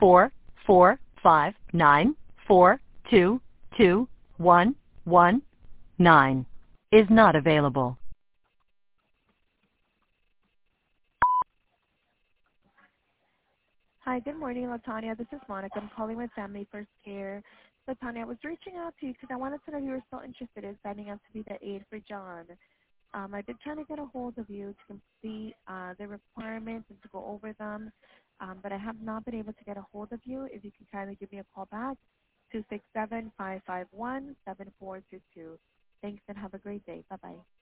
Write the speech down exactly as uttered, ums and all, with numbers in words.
four four five nine four two two one one nine is not available. Hi, good morning, LaTanya. This is Monica. I'm calling with Family First Care. LaTanya, I was reaching out to you because I wanted to know if you were still interested in signing up to be the aide for John. Um, I've been trying to get a hold of you to complete uh, the requirements and to go over them, um, but I have not been able to get a hold of you. If you can kindly give me a call back, two six seven, five five one, seven four two two. Thanks and have a great day. Bye-bye.